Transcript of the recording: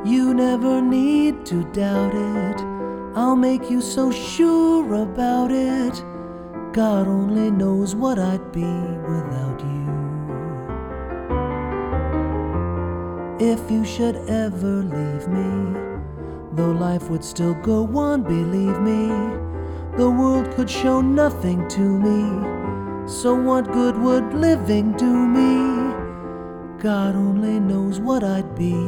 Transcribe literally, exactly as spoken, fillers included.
You never need to doubt it. I'll make you so sure about it. God only knows what I'd be without you. If you should ever leave me, though life would still go on, believe me, the world could show nothing to me. So what good would living do me? God only knows what I'd be